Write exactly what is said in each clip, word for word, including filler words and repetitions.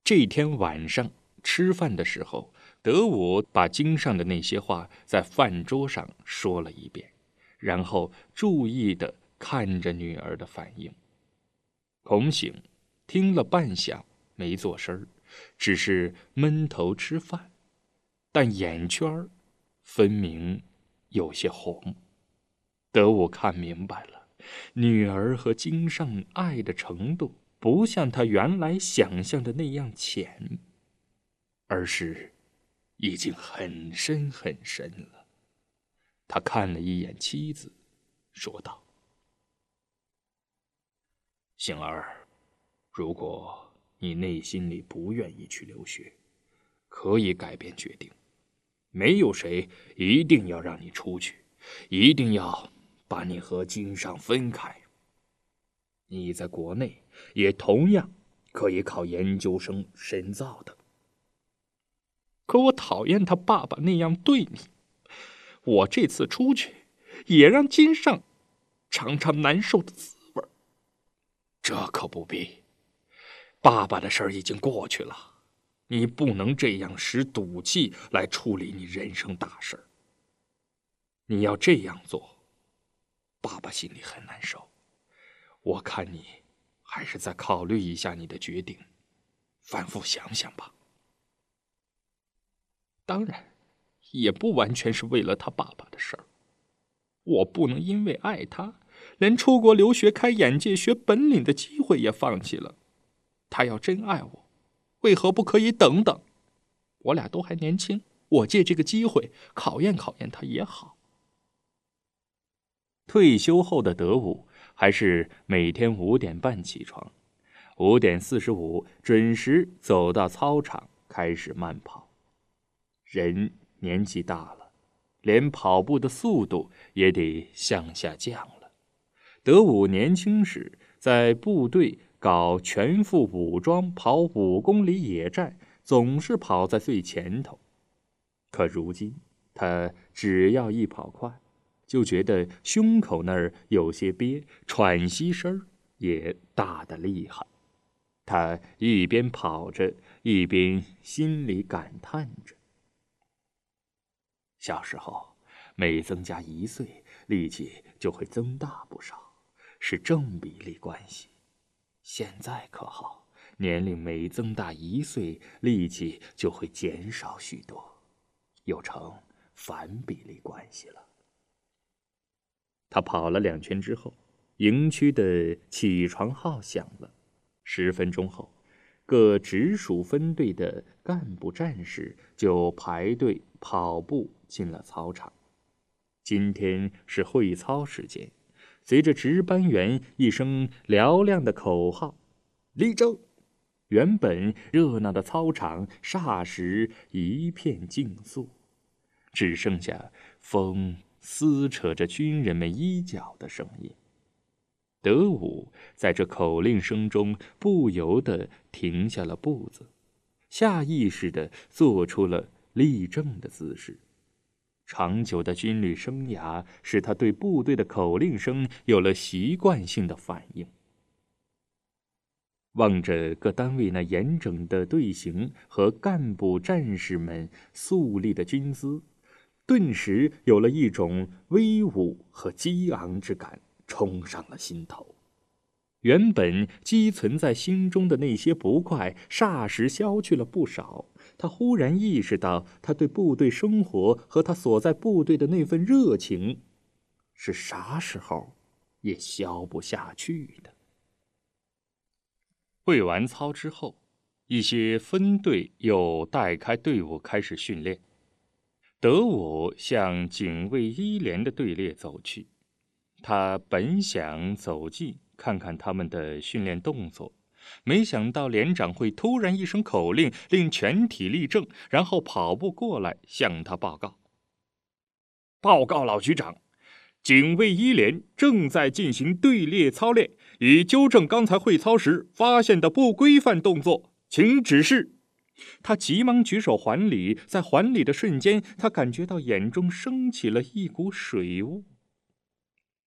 这天晚上吃饭的时候，德武把经上的那些话在饭桌上说了一遍，然后注意地看着女儿的反应。孔醒听了半晌，没做声，只是闷头吃饭，但眼圈分明有些红。德武看明白了，女儿和经上爱的程度不像他原来想象的那样浅，而是已经很深很深了。他看了一眼妻子，说道：“醒儿，如果你内心里不愿意去留学，可以改变决定。没有谁一定要让你出去，一定要把你和经上分开。你在国内也同样可以考研究生深造的。可我讨厌他爸爸那样对你，我这次出去也让经上尝尝难受的滋味。这可不必，爸爸的事儿已经过去了，你不能这样使赌气来处理你人生大事儿。你要这样做，爸爸心里很难受。我看你还是再考虑一下你的决定，反复想想吧。当然，也不完全是为了他爸爸的事儿。我不能因为爱他，连出国留学开眼界、学本领的机会也放弃了。他要真爱我，为何不可以等等？我俩都还年轻，我借这个机会考验考验他也好。退休后的德武还是每天五点半起床，五点四十五准时走到操场开始慢跑。人年纪大了，连跑步的速度也得向下降了。德武年轻时在部队搞全副武装跑五公里野战，总是跑在最前头。可如今他只要一跑快，就觉得胸口那儿有些憋，喘息声也大得厉害。他一边跑着，一边心里感叹着：小时候每增加一岁，力气就会增大不少，是正比例关系。现在可好，年龄每增大一岁，力气就会减少许多，又成反比例关系了。他跑了两圈之后，营区的起床号响了。十分钟后，各直属分队的干部战士就排队跑步进了操场。今天是会操时间，随着值班员一声嘹亮的口号，立正，原本热闹的操场霎时一片静肃，只剩下风撕扯着军人们衣角的声音。德武在这口令声中不由得停下了步子，下意识地做出了立正的姿势。长久的军旅生涯使他对部队的口令声有了习惯性的反应。望着各单位那严整的队形和干部战士们肃立的军姿，顿时有了一种威武和激昂之感冲上了心头。原本积存在心中的那些不快霎时消去了不少。他忽然意识到，他对部队生活和他所在部队的那份热情是啥时候也消不下去的。会完操之后，一些分队又带开队伍开始训练。德武向警卫一连的队列走去，他本想走近看看他们的训练动作，没想到连长会突然一声口令，令全体立正，然后跑步过来向他报告：报告老局长，警卫一连正在进行队列操练，以纠正刚才会操时发现的不规范动作，请指示。他急忙举手还礼，在还礼的瞬间，他感觉到眼中升起了一股水雾。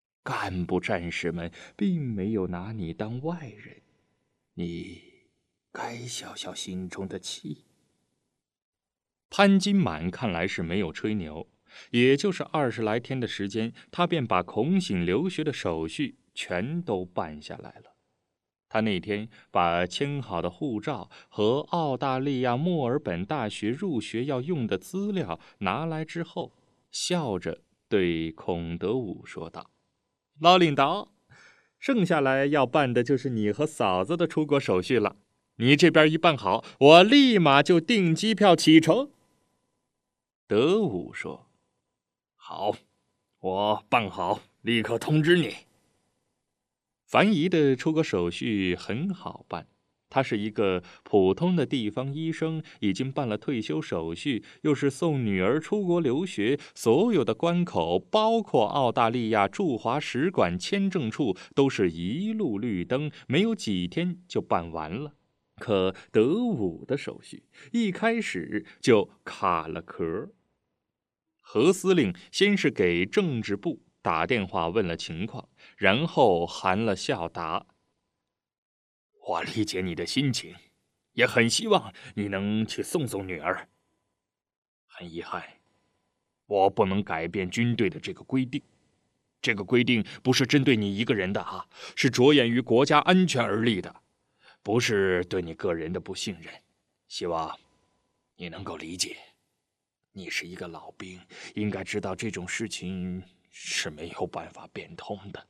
干部战士们并没有拿你当外人，你该消消心中的气。潘金满看来是没有吹牛，也就是二十来天的时间，他便把孔醒留学的手续全都办下来了。他那天把签好的护照和澳大利亚墨尔本大学入学要用的资料拿来之后，笑着对孔德武说道：“老领导，剩下来要办的就是你和嫂子的出国手续了。你这边一办好，我立马就订机票启程。”德武说：“好，我办好，立刻通知你。”樊姨的出国手续很好办，她是一个普通的地方医生，已经办了退休手续，又是送女儿出国留学，所有的关口，包括澳大利亚驻华使馆签证处，都是一路绿灯，没有几天就办完了。可德武的手续一开始就卡了壳。何司令先是给政治部打电话问了情况，然后含了笑答：“我理解你的心情，也很希望你能去送送女儿。很遗憾，我不能改变军队的这个规定。这个规定不是针对你一个人的啊，是着眼于国家安全而立的，不是对你个人的不信任。希望你能够理解。你是一个老兵，应该知道这种事情是没有办法变通的。”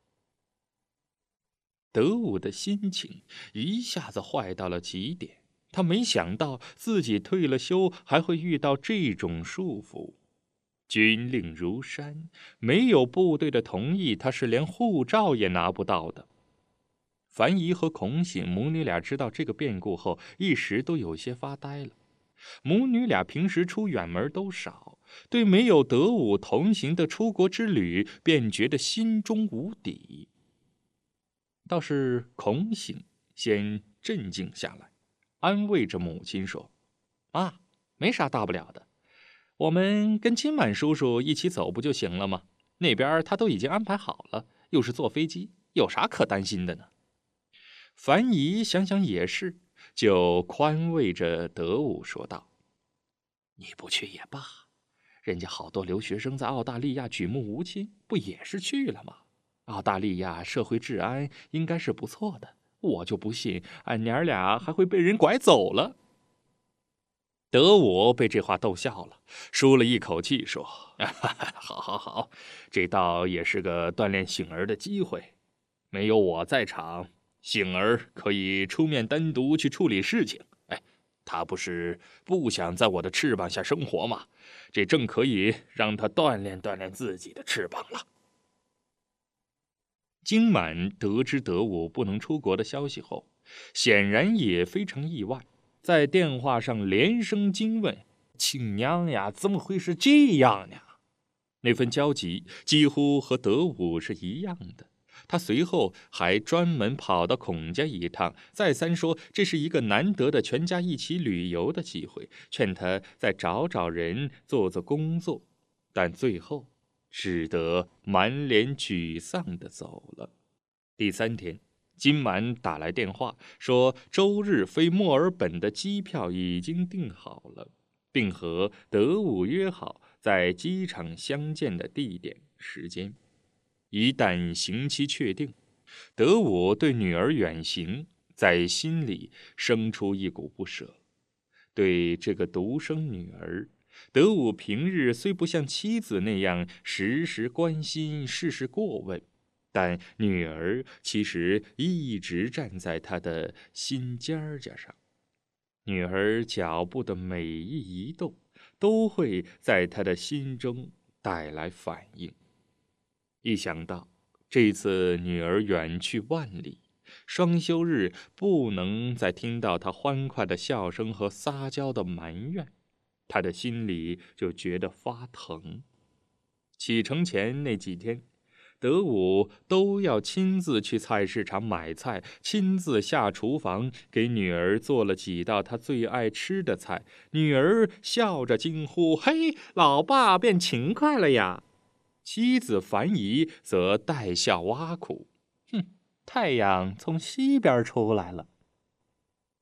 德武的心情一下子坏到了极点，他没想到自己退了休还会遇到这种束缚。军令如山，没有部队的同意，他是连护照也拿不到的。樊姨和孔醒母女俩知道这个变故后，一时都有些发呆了。母女俩平时出远门都少，对没有德武同行的出国之旅便觉得心中无底。倒是孔醒先镇静下来，安慰着母亲说：“妈，没啥大不了的，我们跟金满叔叔一起走不就行了吗？那边他都已经安排好了，又是坐飞机，有啥可担心的呢？”樊姨想想也是，就宽慰着德武说道：“你不去也罢，人家好多留学生在澳大利亚举目无亲，不也是去了吗？澳大利亚社会治安应该是不错的，我就不信俺娘俩还会被人拐走了。”德武被这话逗笑了，舒了一口气说：“好好好，这倒也是个锻炼醒儿的机会。没有我在场，醒儿可以出面单独去处理事情。哎，他不是不想在我的翅膀下生活吗？这正可以让他锻炼锻炼自己的翅膀了。”金满得知德武不能出国的消息后，显然也非常意外，在电话上连声惊问：“亲娘呀，怎么会是这样呢？”那份焦急几乎和德武是一样的。他随后还专门跑到孔家一趟，再三说这是一个难得的全家一起旅游的机会，劝他再找找人做做工作，但最后只得满脸沮丧地走了。第三天，金满打来电话说，周日飞墨尔本的机票已经订好了，并和德武约好在机场相见的地点、时间。一旦行期确定，德武对女儿远行在心里生出一股不舍。对这个独生女儿，德武平日虽不像妻子那样时时关心、事事过问，但女儿其实一直站在他的心尖尖上。女儿脚步的每一移动，都会在他的心中带来反应。一想到这次女儿远去万里，双休日不能再听到她欢快的笑声和撒娇的埋怨，他的心里就觉得发疼。启程前那几天，德武都要亲自去菜市场买菜，亲自下厨房给女儿做了几道她最爱吃的菜。女儿笑着惊呼：“嘿，老爸变勤快了呀！”妻子樊姨则带笑挖苦：“哼，太阳从西边出来了。”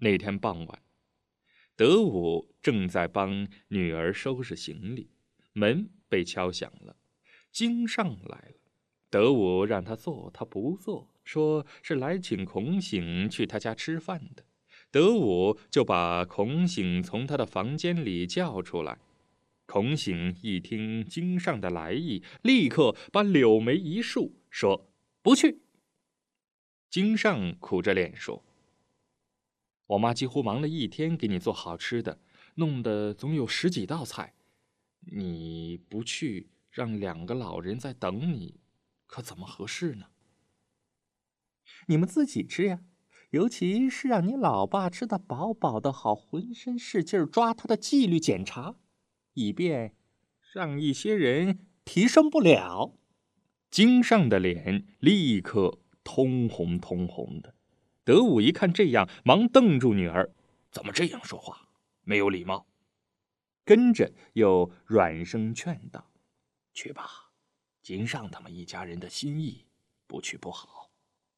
那天傍晚，德武正在帮女儿收拾行李，门被敲响了，经上来了。德武让他坐，他不坐，说是来请孔醒去他家吃饭的。德武就把孔醒从他的房间里叫出来。孔醒一听经上的来意，立刻把柳眉一竖，说：“不去。”经上苦着脸说：“我妈几乎忙了一天给你做好吃的，弄得总有十几道菜，你不去，让两个老人在等你，可怎么合适呢？”“ 你们自己吃呀，尤其是让你老爸吃得饱饱的，好浑身是劲儿抓他的纪律检查，以便让一些人提升不了。” 经上的脸立刻通红通红的。德武一看这样，忙瞪住女儿：“怎么这样说话？没有礼貌。”跟着又软声劝道：“去吧，经上他们一家人的心意，不去不好。”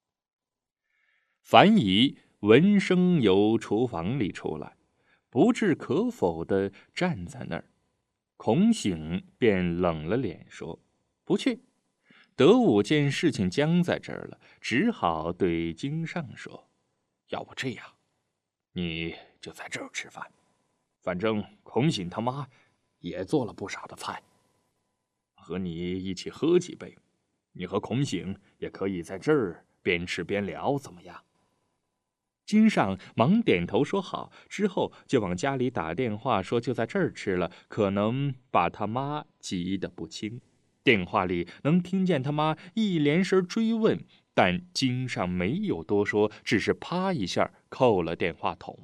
樊姨闻声由厨房里出来，不置可否地站在那儿。孔醒便冷了脸说：“不去。”德武见事情僵在这儿了，只好对经上说：“要不这样，你就在这儿吃饭，反正孔醒他妈也做了不少的菜，和你一起喝几杯，你和孔醒也可以在这儿边吃边聊，怎么样？”经上忙点头说好，之后就往家里打电话说就在这儿吃了，可能把他妈急得不轻。电话里能听见他妈一连声追问，但经上没有多说，只是啪一下扣了电话筒。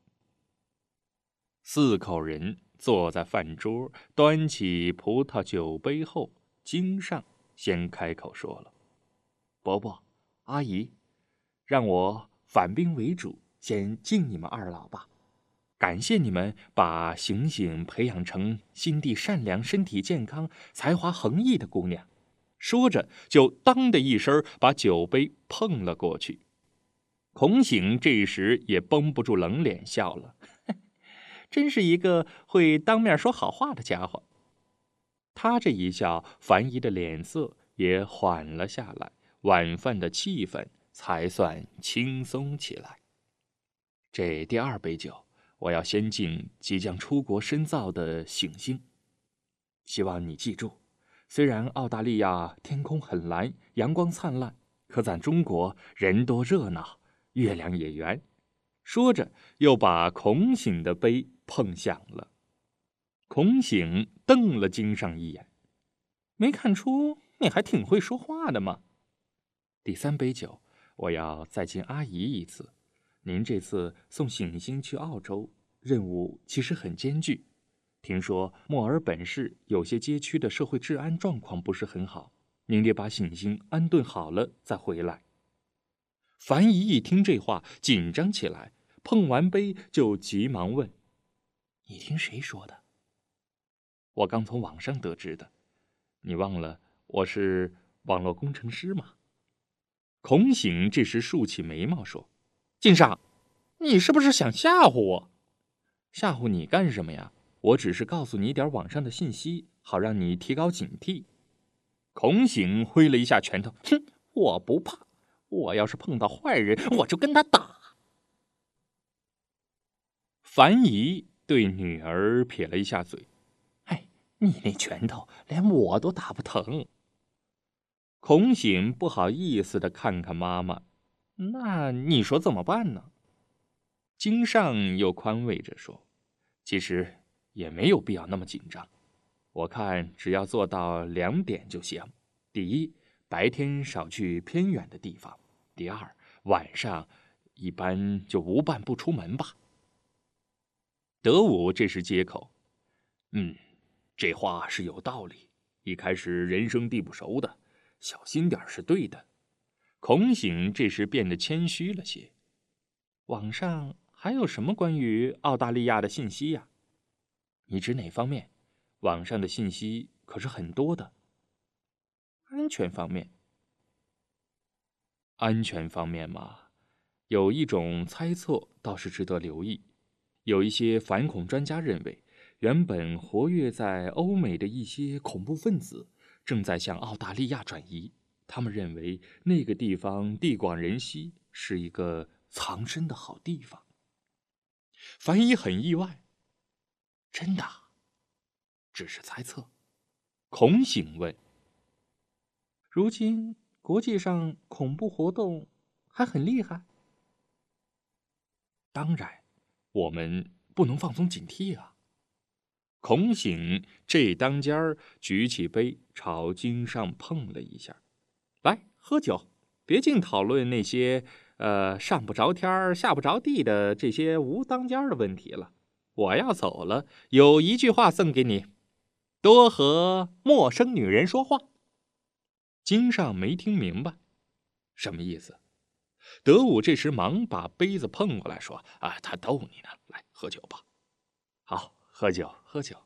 四口人坐在饭桌，端起葡萄酒杯后，经上先开口说了：“伯伯、阿姨，让我反兵为主，先敬你们二老吧。感谢你们把醒醒培养成心地善良、身体健康、才华横溢的姑娘。”说着，就当的一声把酒杯碰了过去。孔醒这时也绷不住冷脸笑了：“真是一个会当面说好话的家伙。”他这一笑，樊姨的脸色也缓了下来，晚饭的气氛才算轻松起来。这第二杯酒，我要先敬即将出国深造的醒星。希望你记住，虽然澳大利亚天空很蓝，阳光灿烂，可咱中国人多热闹，月亮也圆。说着，又把孔醒的杯碰响了。孔醒瞪了经上一眼：“没看出你还挺会说话的吗？”第三杯酒，我要再敬阿姨一次。您这次送醒星去澳洲，任务其实很艰巨。听说墨尔本市有些街区的社会治安状况不是很好，您得把醒星安顿好了再回来。樊姨一听这话，紧张起来，碰完杯就急忙问：“你听谁说的？”“我刚从网上得知的。你忘了我是网络工程师吗？”孔醒这时竖起眉毛说：“经上，你是不是想吓唬我？”“吓唬你干什么呀？我只是告诉你点网上的信息，好让你提高警惕。”孔醒挥了一下拳头：“哼，我不怕，我要是碰到坏人，我就跟他打。”樊姨对女儿撇了一下嘴：“哎，你那拳头连我都打不疼。”孔醒不好意思地看看妈妈：“那你说怎么办呢？”经上又宽慰着说：“其实也没有必要那么紧张，我看只要做到两点就行。第一，白天少去偏远的地方；第二，晚上一般就无伴不出门吧。”德武这时接口：“嗯，这话是有道理。一开始人生地不熟的，小心点是对的。”孔醒这时变得谦虚了些：“网上还有什么关于澳大利亚的信息呀？”“你指哪方面？网上的信息可是很多的。”“安全方面。”“安全方面嘛， 有一种猜测倒是值得留意，有一些反恐专家认为，原本活跃在欧美的一些恐怖分子正在向澳大利亚转移。他们认为那个地方地广人稀，是一个藏身的好地方。樊一很意外，真的？只是猜测。孔醒问：如今国际上恐怖活动还很厉害？当然，我们不能放松警惕啊。孔醒这当家儿举起杯朝经上碰了一下，来喝酒，别净讨论那些呃上不着天下不着地的这些无当家的问题了。我要走了，有一句话送给你：多和陌生女人说话。经上没听明白，什么意思？德武这时忙把杯子碰过来，说：“啊，他逗你呢，来喝酒吧。”好，喝酒，喝酒。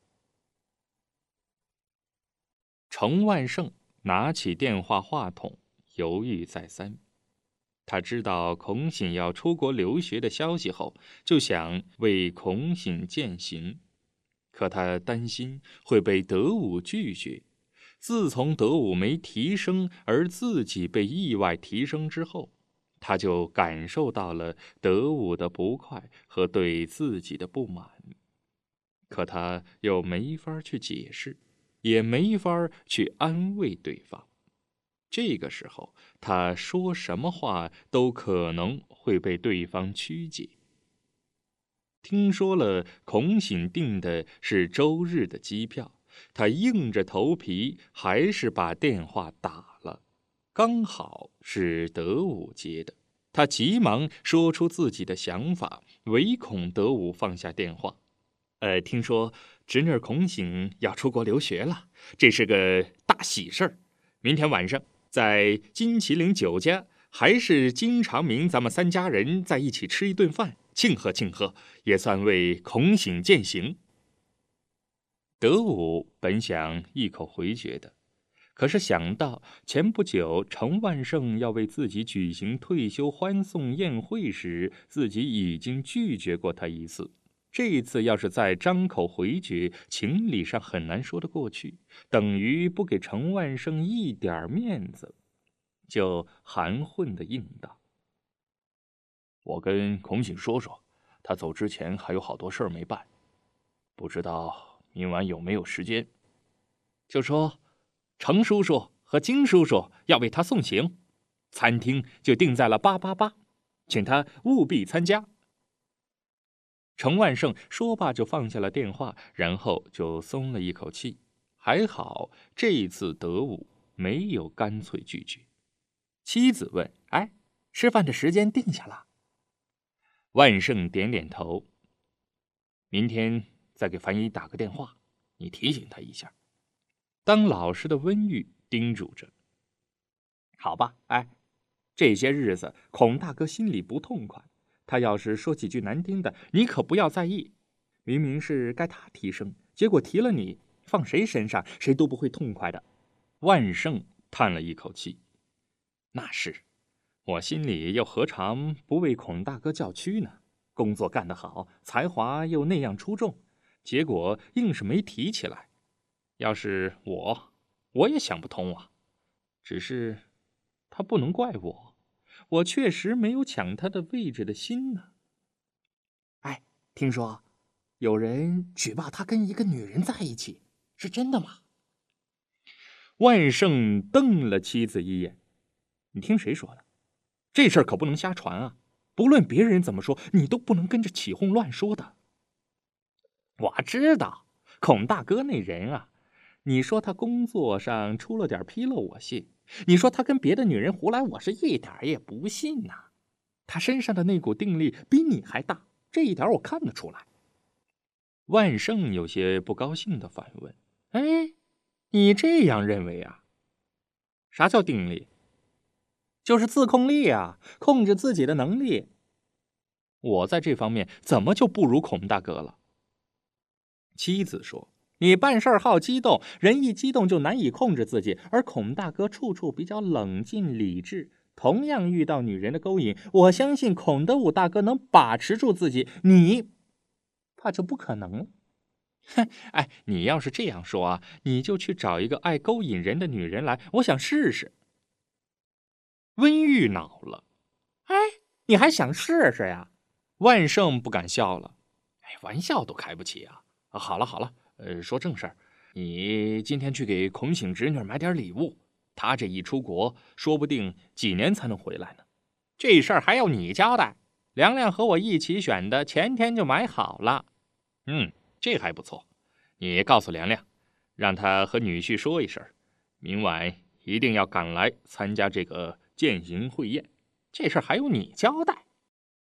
程万胜拿起电话话筒，犹豫再三。他知道孔醒要出国留学的消息后，就想为孔醒饯行，可他担心会被德武拒绝。自从德武没提升，而自己被意外提升之后，他就感受到了德武的不快和对自己的不满，可他又没法去解释，也没法去安慰对方。这个时候，他说什么话都可能会被对方曲解。听说了孔醒订的是周日的机票，他硬着头皮还是把电话打了。刚好是德武接的，他急忙说出自己的想法，唯恐德武放下电话。呃，听说侄女孔醒要出国留学了，这是个大喜事儿。明天晚上在金麒麟酒家，还是金长明咱们三家人在一起吃一顿饭，庆贺庆贺，也算为孔醒饯行。德武本想一口回绝的，可是想到前不久程万胜要为自己举行退休欢送宴会时，自己已经拒绝过他一次，这一次要是再张口回绝，情理上很难说得过去，等于不给程万胜一点面子，就含混的应道：我跟孔醒说说，他走之前还有好多事儿没办，不知道明晚有没有时间。就说程叔叔和金叔叔要为他送行，餐厅就定在了八八八，请他务必参加。程万胜说罢就放下了电话，然后就松了一口气。还好这一次德武没有干脆拒绝。妻子问：哎，吃饭的时间定下了？万胜点点头。明天再给樊姨打个电话，你提醒他一下。当老师的温玉叮嘱着：好吧，哎，这些日子孔大哥心里不痛快，他要是说几句难听的，你可不要在意。明明是该他提升，结果提了你，放谁身上谁都不会痛快的。万胜叹了一口气：那是，我心里又何尝不为孔大哥叫屈呢？工作干得好，才华又那样出众，结果硬是没提起来。要是我，我也想不通啊。只是他不能怪我，我确实没有抢他的位置的心呢。哎，听说有人举报他跟一个女人在一起，是真的吗？万胜瞪了妻子一眼：你听谁说的？这事儿可不能瞎传啊！不论别人怎么说，你都不能跟着起哄乱说的。我知道，孔大哥那人啊，你说他工作上出了点纰漏，我信；你说他跟别的女人胡来，我是一点也不信呐、啊。他身上的那股定力比你还大，这一点我看得出来。万胜有些不高兴地反问：哎，你这样认为啊？啥叫定力？就是自控力啊，控制自己的能力。我在这方面怎么就不如孔大哥了？妻子说：你办事好激动，人一激动就难以控制自己，而孔大哥处处比较冷静理智， 同样遇到女人的勾引，我相信孔德武大哥能把持住自己，你怕就不可能了。 哼，哎，你要是这样说啊，你就去找一个爱勾引人的女人来，我想试试。温玉恼了， 哎，你还想试试呀？ 万胜不敢笑了，哎，玩笑都开不起啊！好了好了，呃，说正事儿，你今天去给孔醒侄女买点礼物，她这一出国，说不定几年才能回来呢。 这事儿还要你交代？梁亮和我一起选的，前天就买好了。 嗯，这还不错。你告诉梁亮，让他和女婿说一声，明晚一定要赶来参加这个饯行会宴。 这事儿还用你交代？